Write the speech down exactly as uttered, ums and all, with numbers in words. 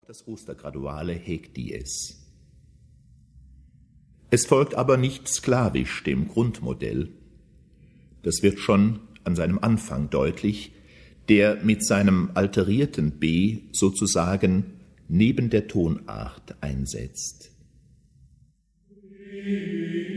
Das Ostergraduale hegt dies. Es folgt aber nicht sklavisch dem Grundmodell. Das wird schon an seinem Anfang deutlich, der mit seinem alterierten B sozusagen neben der Tonart einsetzt.